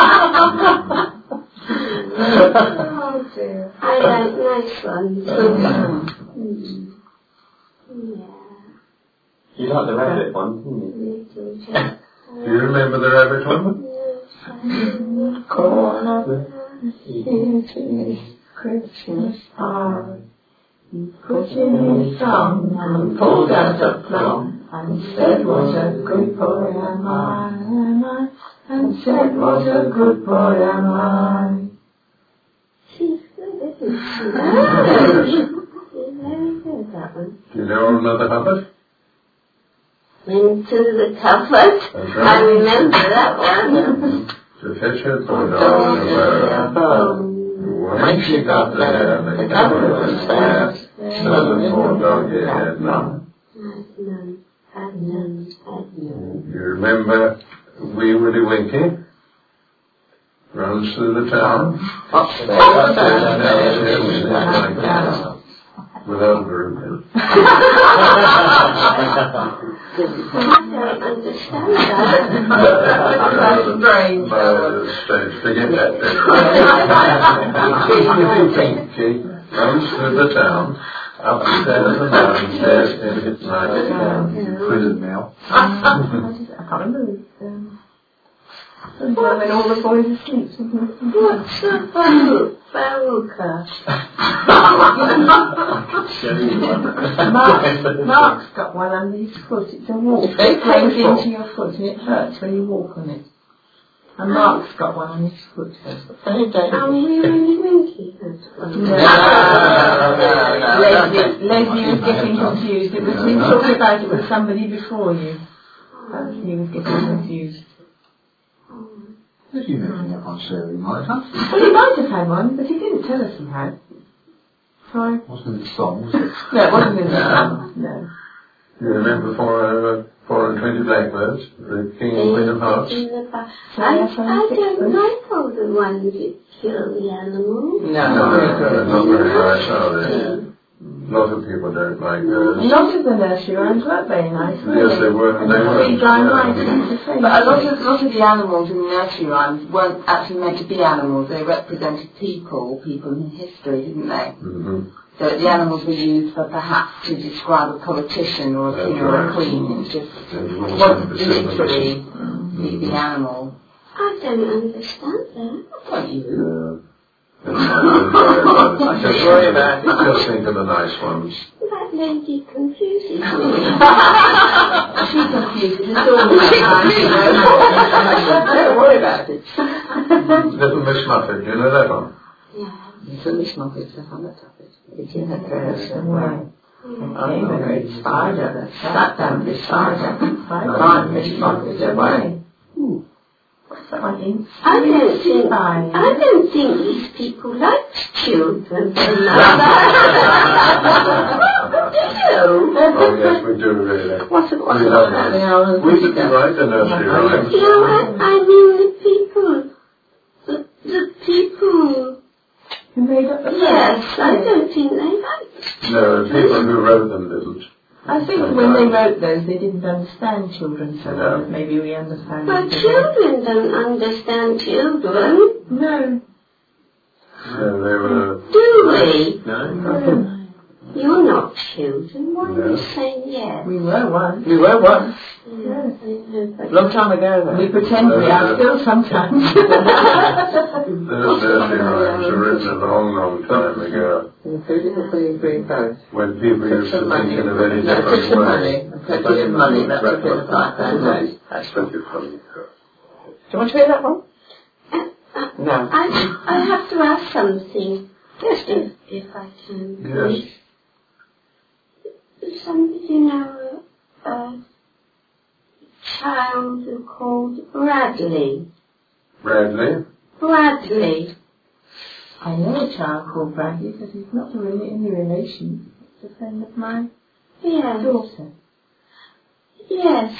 Oh dear. I like nice ones. Mm. Yeah. You like the rabbit one, didn't you? Little Jack. Do you remember the rabbit one? Corner, into his Christmas pie. He put in his thumb and pulled out a plum and said, what a good boy am I, am I, and said, what a good boy am I. She's good, isn't she? Oh, she's very good, that one. Do you know another Hubbard? Into the cupboard. That's I right. remember that one. To fetch her for down the well. When she got there, the cupboard was fast. So the poor doggy had none. Had none, had none, had none. You remember Wee Willie Winky? Runs through the town. Upstairs, downstairs, like that. Without grooming. I don't understand that. That's strange. Well, it's strange. Forget that bit. Winky runs through the town. Upstairs and downstairs in his night. Prison now. I can't remember. Um, when all the boys are asleep. What's a baru- baruka? Mark, Mark's got one under his foot. It's a walk. It's very It goes painful. into your foot and it hurts when you walk on it. And Mark's got one on his foot. Very dangerous. And we really winky. No, Leslie, Leslie was getting confused. It was him talking about it with somebody before you. He was getting confused. You mentioned that one, Sarah, you might have. Well, he might have had one, but he didn't tell us he had. So I... Wasn't in the song, was it? No, it wasn't in the song. No. You remember four, uh, four and twenty blackbirds? The King and Queen of Hearts? In the ba- I, I don't like all the ones that kill the animals. No, they're not very nice, are they? A lot of people don't like those. A lot of the nursery rhymes weren't very nice, were Yes, they were. They were. Three dry mice and the same. But a lot of, lot of the animals in the nursery rhymes weren't actually meant to be animals. They represented people, people in history, didn't they? Mm-hmm. So the animals were used for perhaps to describe a politician or a That's king or a right. queen. It just And wasn't also the literally symbolism. the, the animal. I don't understand that. Don't you? Yeah. That's right. Don't Just worry think of- about it. Just think of the nice ones. That lady confuses me. She confuses us all the time, you know. Don't worry about it. Little Miss Muffet, you know that one? Yeah. It's a Miss Muffet, a hundred of it. It's in her Yes, dress. and why? I'm a great spider that sat down beside her. Find Miss Muffet away. What's that one in? I don't think, Bye. I don't think these people like children so much. Do you? Oh yes, we do really. What's it, what's We it, love what's it. it? We didn't write the nursery rhymes. No, I, I mean the people. The, the people. Who made up the Yes, I don't think they like. No, the people who wrote them didn't. I think when they wrote those, they didn't understand children so well as maybe we understand But them today. children don't understand children, No. No, they were. do we? No? No. You're not children. Why are you No. saying yes? We were once. We were once. Yes, I know, but Long time ago, though. We pretend we are still sometimes. Those nursery rhymes were written a long, long time ago, Including the green green boat. when people used to think in a very No, different picture way. money. Plenty of money. That's a bit of five pound note. That's pretty funny. Do you want to hear that one? No. I, I have to ask something. Yes, if, if I can. Yes. Somebody know a, a child called Bradley. Bradley? Bradley. I know a child called Bradley, but he's not really any relation. It's a friend of my Yes. daughter. Yes.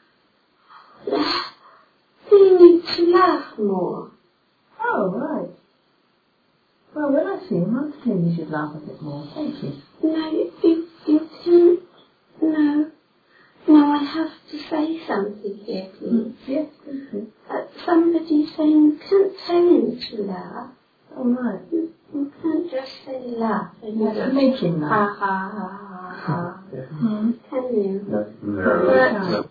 They need to laugh more. Oh, right. Well, when I see him, I'll tell him you should laugh a bit more. Thank you. No, you, you, you can, no. No, Now I have to say something here, please. Yes, yes. Uh, somebody's saying, can't tell him to laugh. Oh, right. You, you can't just say laugh. And You have to make him ha laugh. ha ha ha ha. Hmm. Can you? No. But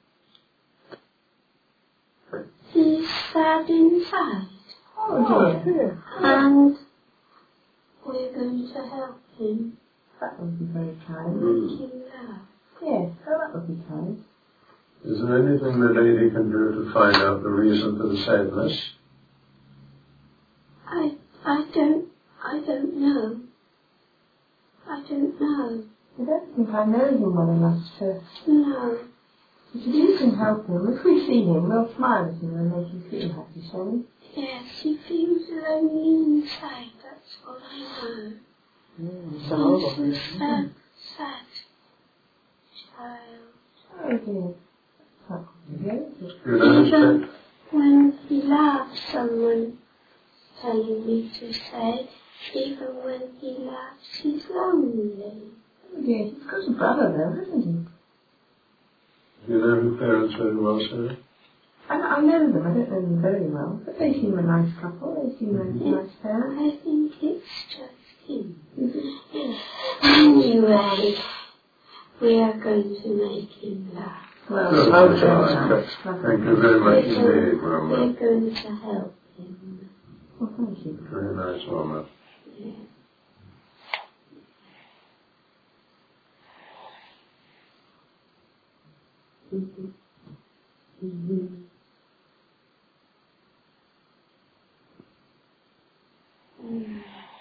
he's sad inside. Oh, dear. And we're going to help him That would be very kind. make him laugh. Yes, oh, that would be kind. Is there anything the lady can do to find out the reason for the sadness? I, I don't, I don't know. I don't know. I don't think I know him well enough to... No. If you can help him, if we see him, we'll smile at him and make him feel happy, shall we? Yes, he feels lonely inside, that's all I know. Mm, He's so a sad, sad child. Oh, dear. That would be very good. You don't Even understand? when he laughs, someone telling me to say, even when he laughs, he's lonely. Oh, dear. He's got a brother, though, hasn't he? You know his parents very well, sir? I, I know them, I don't know them very well, but they seem a nice couple, they seem a nice pair. I think it's just him. Anyway, we are going to make him laugh. Well, Good. well That's done, right. Sam. Thank you very much We're indeed, going, Wilma. we're going to help him. Well, thank you. Very nice, Wilma. Yeah. Mm-hmm. Mm-hmm. Mm.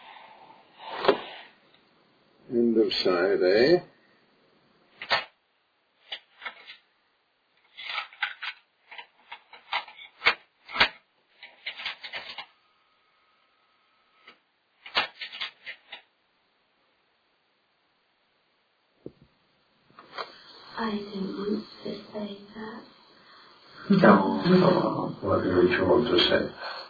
End of side, eh? I don't want to say that. No. What do you want to say?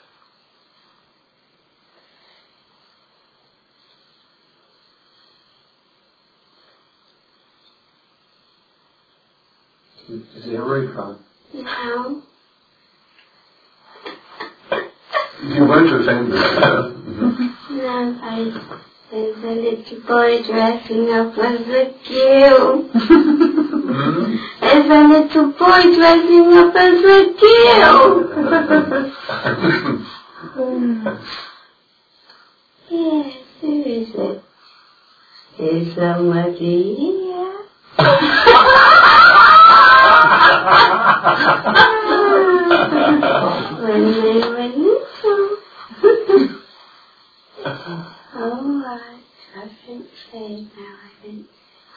Is it a refund? No. You won't offend me, sir. No, I, there's a little boy dressing up as a girl. Hmm? There's a little boy dressing up as a girl. Yes, who is it? Is somebody here? When they were little. Oh, I, I didn't say now, I didn't.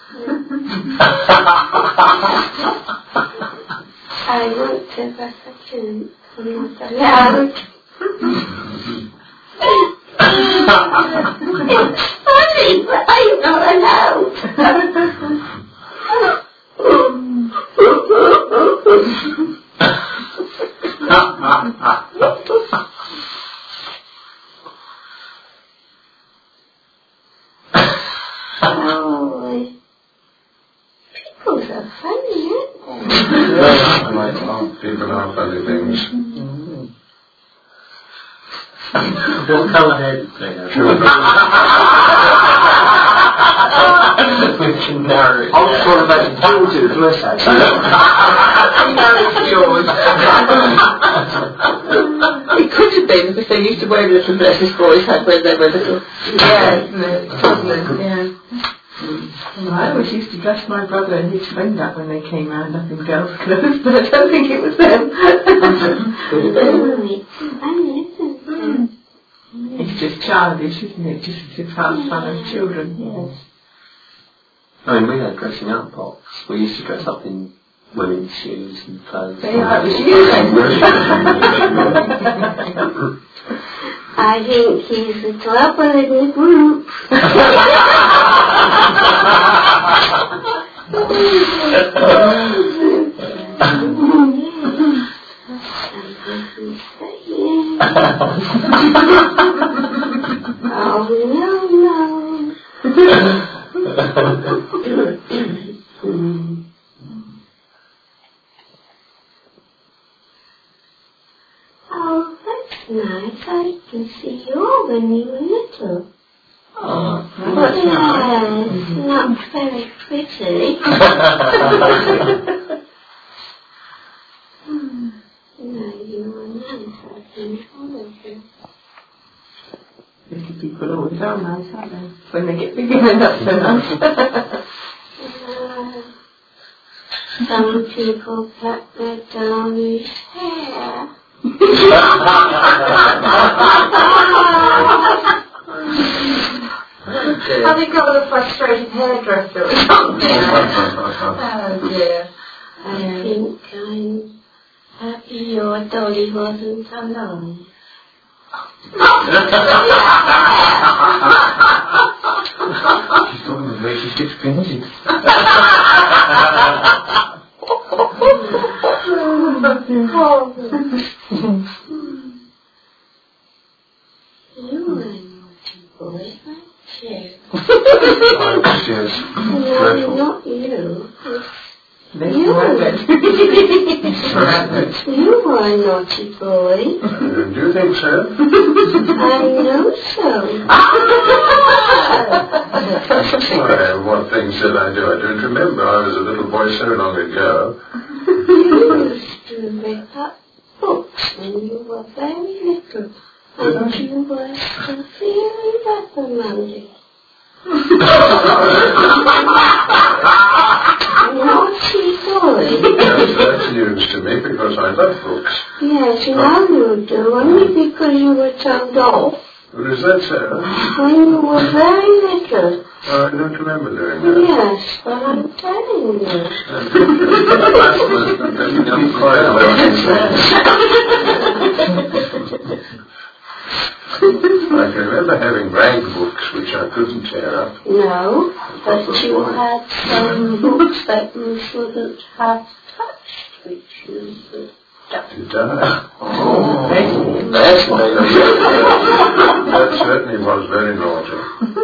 I want to go for two. I'm not allowed. It's funny, but I'm not allowed. Oh, people are funny, aren't they? People are funny things. What colour hair do they have? We can narrow it. I was talking about George's moustache. It could have been because they used to wear little dresses boys had when they were little. Yeah, toddlers, yeah. Well, I always used to dress my brother and his friend up when they came round up in girls' clothes, but I don't think it was them. Oh, it's funny, isn't it? It's just childish, isn't it? Just to have fun of children. Yes. I mean, we had dressing up pots. We used to dress up in women's shoes and clothes. So yeah, it was you then. I think he's the trouble in the group. Oh, no, no. when you were little. Oh, But yes, not very pretty. Hmm. No, you were nice, I think, all of you. little people always are nice, aren't they? When they get bigger, they're not so nice. Uh, some people cut their Downy's hair. Have you got a frustrated hairdresser or something? Oh dear. I think I'm happy your dolly wasn't alive. She's talking of eighty-six pennies. You were a naughty boy, weren't you? I was, yes. No, Dreadful. not you. Maybe You. rabbit. You were a naughty boy. Uh, do you think so? I know so. Well, what things did I do? I don't remember. I was a little boy so long ago. You used to rip up books when you were very little, and you were severely reprimanded. Naughty boy. Yes, that's news to me because I love books. Yes, now you do, only because you were told off Well, is that so? when you were very little. Oh, I don't remember doing that. Yes, but I'm telling you. That's quite a I can remember having rag books which I couldn't tear up. No, but you had some books that you shouldn't have touched, which you should touch. Did I? Oh, that's That certainly was very naughty.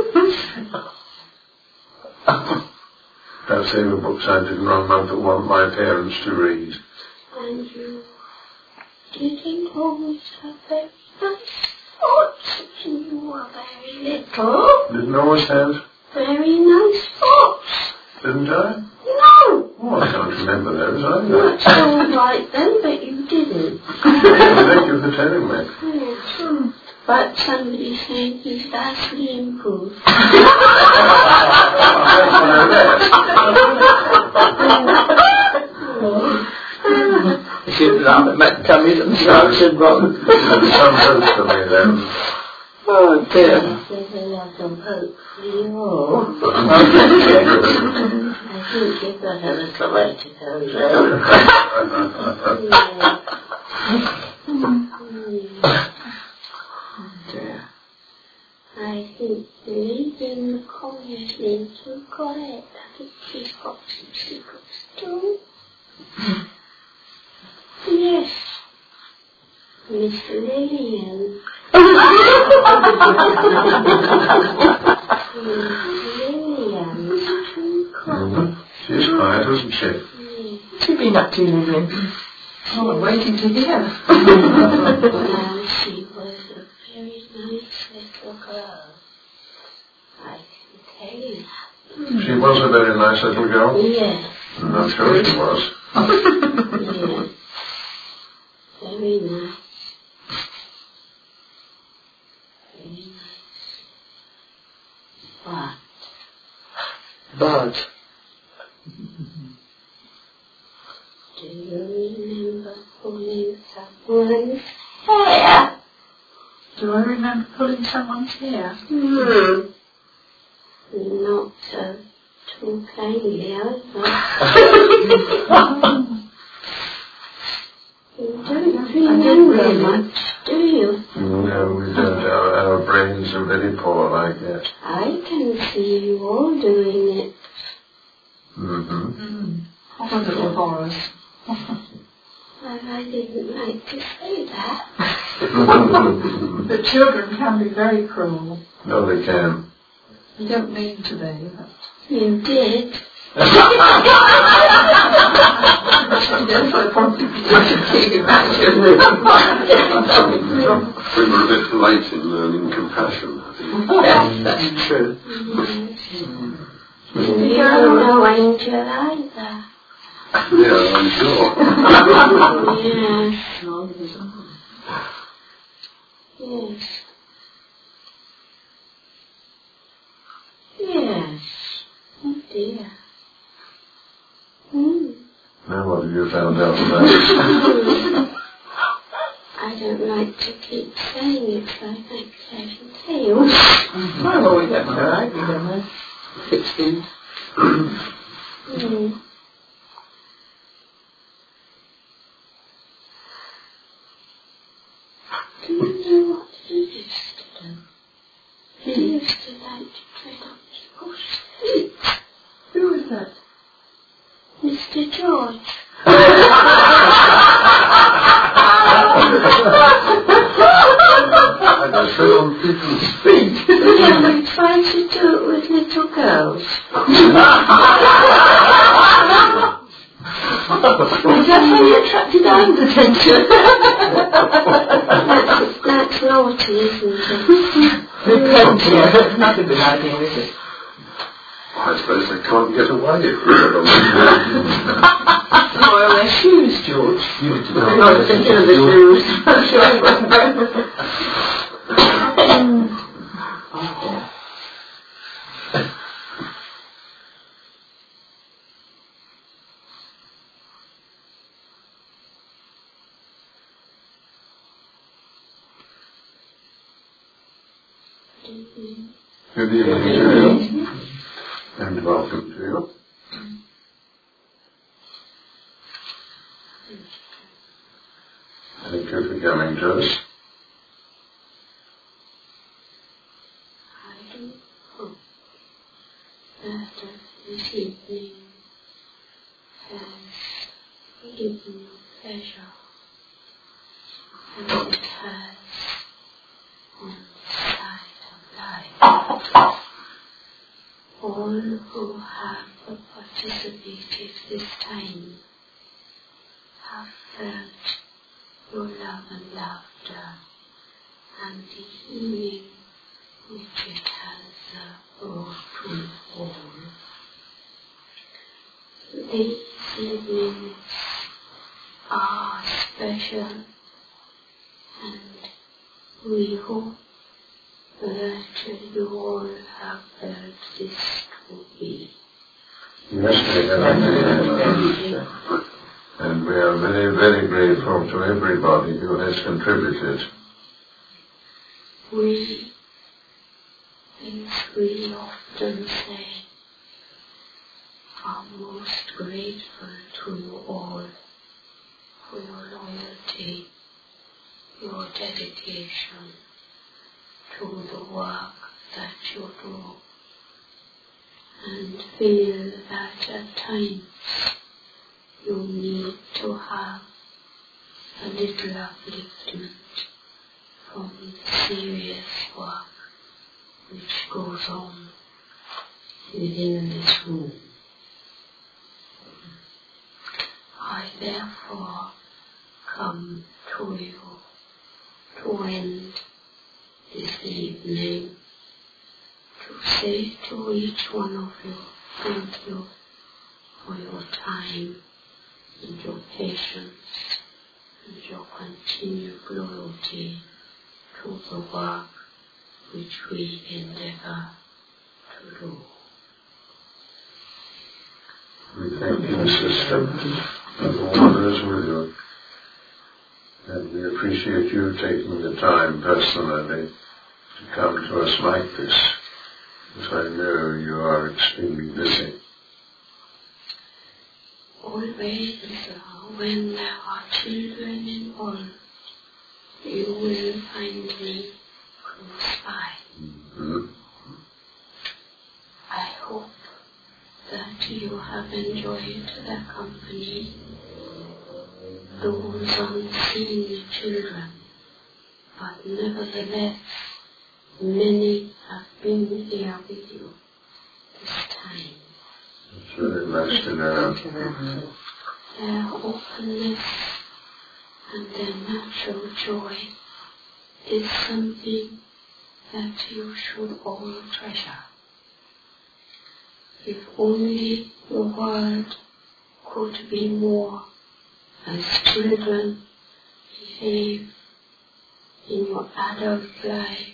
Perhaps they were books I didn't want want my parents to read. And you didn't always have very nice thoughts when you were very little. Didn't always have, Very nice thoughts. didn't I? No. Oh, I can't remember those either. That's all right then, but you didn't. Thank you for telling me. Yes. But somebody's saying he's vastly improved. If you'd rather make tummies and starts and wrong. Some hope for me then. Oh dear. There's a lot of hope for you all. I think you've got a little way to go though. Dear. I think leaving the Collier's been too quiet. I think she's got some secrets too. Yes. Miss Lillian. Miss Lillian is too quiet. She's quiet, isn't she? Yes. What's she been up to, Lillian? Oh, I'm waiting to hear. Now she was a very nice little girl. I can tell you that. She was a very nice little girl. Yes. I'm sure she was. Yes. Very nice. Very nice. But But. do you remember pulling someone's hair? Do I remember pulling someone's hair? Hmm. Not so too plainly, either. You don't remember much, do you? No, we don't. Our, our brains are very poor like that. I can see you all doing it. Mm-hmm. Mm. What a little horrors. Well, I didn't like to say that. The children can be very cruel. No, they can. You don't mean to be, but... You did. That's what I wanted to imagine. We were a bit late in learning compassion, I think. Yes, that's true. You're no angel either. Yeah, I'm sure. Yes. Yes. Yes. Oh dear. Hmm. Now what have you found out about it? I don't like to keep saying it like that, Clayton Tales. Well, we don't know, right? We don't know. Sixteen. Hmm. Do you know what he used to do? He used to like to tread on people's feet. Who was that? Mister George. I just fell on people's feet. Yeah, we tried to do it with little girls. Is that how you attracted Anne's attention? that's, that's naughty, isn't it? Yeah, that's not a good idea, is it? I suppose they can't get away. Oh, I wear shoes, George. You need to I'm know. not thinking of the shoes. I'm sure he wasn't. Good evening to you, and welcome to you. Thank you for coming to us. I do hope that this evening has given you pleasure, and it has on the side of life. All who have participated this time have felt your love and laughter and the healing which it has uh, brought to all. These evenings are special, and we hope that you all have felt this to be. Yes, we have. And we are very, very grateful to everybody who has contributed. We, as we often say, are most grateful to you all for your loyalty, your dedication to the work that you do, and feel that at times you need to have a little upliftment from the serious work which goes on within this room. I therefore come to you to end this evening to say to each one of you, thank you for your time and your patience and your continued loyalty to the work which we endeavor to do. We thank you, Sister, and all others with you. And we appreciate you taking the time personally to come to us like this, as I know you are extremely busy. Always, uh, when there are children involved, you will find me close by. Mm-hmm. I hope that you have enjoyed the company, those unseen children, but nevertheless, many have been here with you this time. That's very nice to know. Their openness and their natural joy is something that you should all treasure. If only the world could be more as children behave in your adult lives,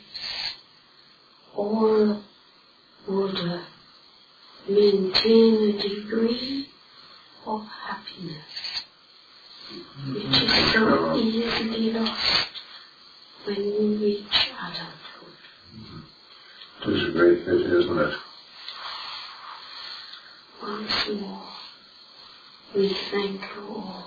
all would uh, maintain a degree of happiness, which is so easily lost when you reach adulthood. It is a great pity, isn't it? Once more, we thank you all.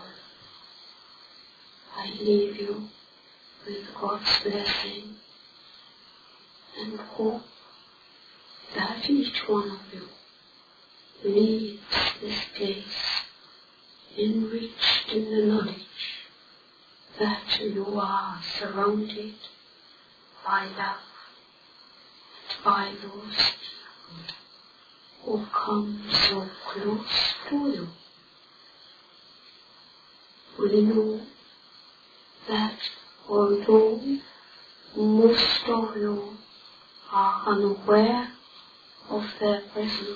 I leave you with God's blessing and hope that each one of you leaves this place enriched in the knowledge that you are surrounded by love and by those who come so close to you. We know that although most of you are unaware of their presence,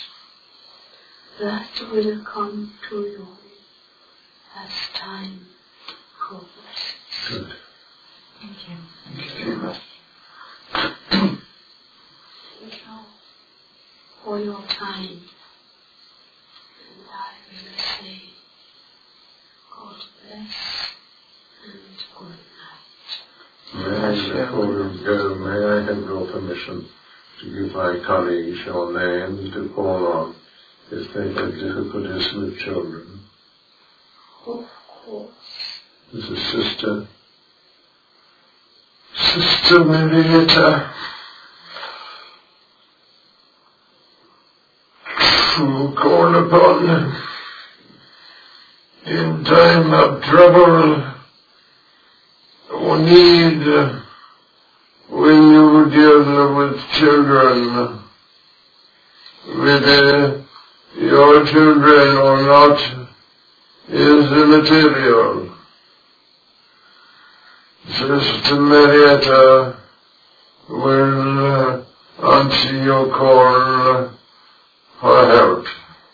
that will come to you as time progresses. Good. Thank you. Thank you very much. Thank you for your time. And I will say, God bless and good night. May I, before you go, may I have your permission to give my colleagues your name to call on if they have difficulties with children? Of course. This is Sister, Sister Marietta, who call upon in time of trouble or need when you deal with children, whether your children or not is immaterial. Sister Marietta will uh, answer your call for help.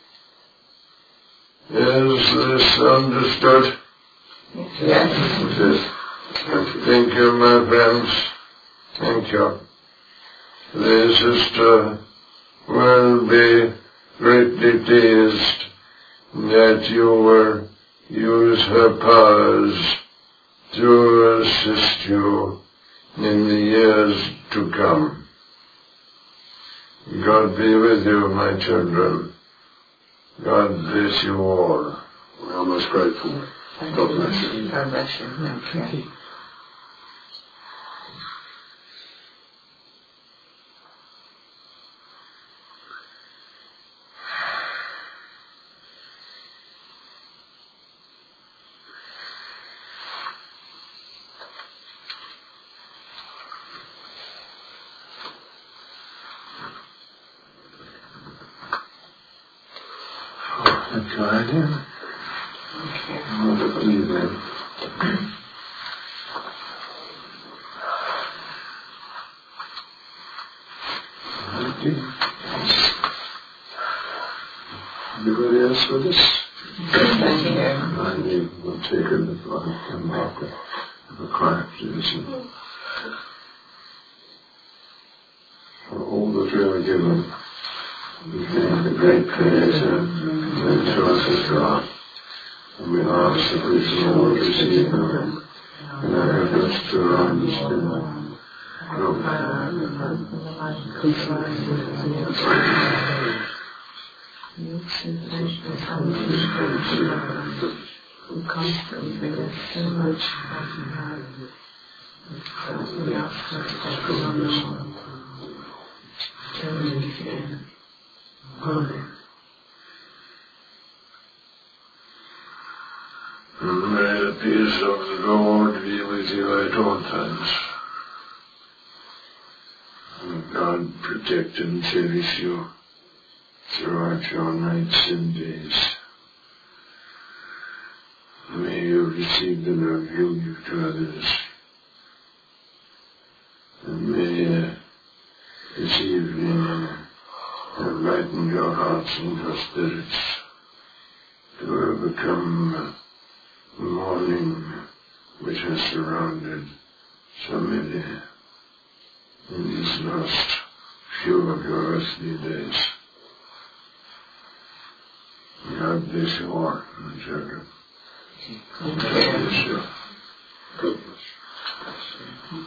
Is this understood? Yes. It is. Thank you, my friends. Thank you. The sister will be greatly pleased that you will use her powers to assist you in the years to come. God be with you, my children. God bless you all. We are most grateful. God bless you. God bless you. Thank you. Thank you, Idea. Wonderful evening. Anybody else with us? Thank you. I will take her before I come back with a quiet tradition. For all that we are given, we thank the great Creator, and to us as God, and we ask that we shall all receive them in our efforts to run the Spirit. Who constantly bring us so much happiness. We ask for protection on the world. Turn it again. Amen. And may the peace of the Lord be with you at all times. And God protect and cherish you throughout your nights and days. May you receive the love you give to others. And may uh, this evening uh, have lightened your hearts and your spirits to overcome uh, the mourning which has surrounded so many in these last few of your earthly days. God bless you all, my children. God bless you. God bless you.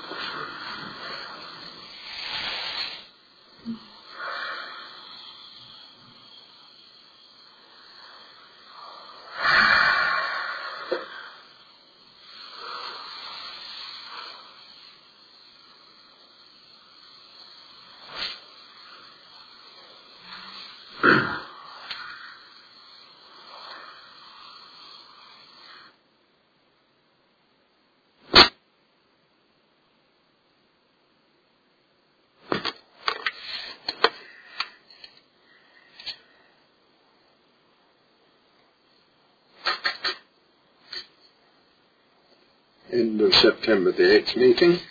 End of September the eighth meeting.